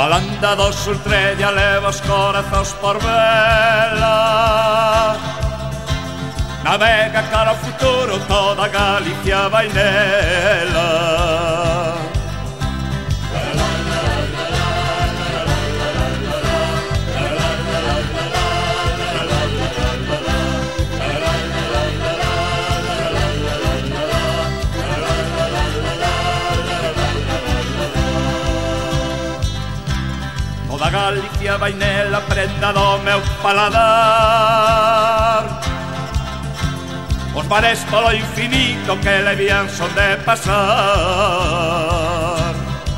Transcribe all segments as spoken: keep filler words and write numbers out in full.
Toda a landa do Sultredia leva os corazóns por vela. Navega cara ao futuro, toda Galicia vai nela. Toda Galicia vai nela, prenda do meu paladar. Os mares polo infinito que levían son de pasar.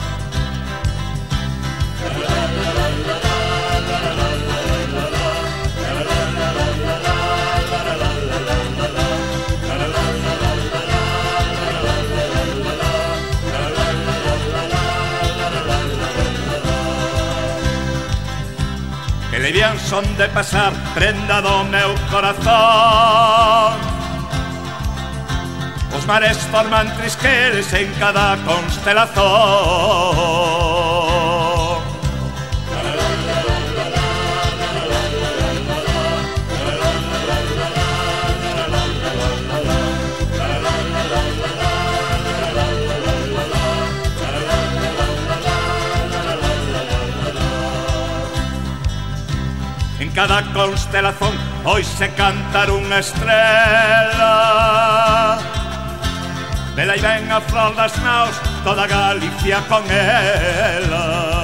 Que levían son de pasar, prenda do meu corazón. Os mares forman trisqueles en cada constelación. En cada constelación hoy se cantar unha estrela. Vela e ven a flor das naos, toda Galicia con ela.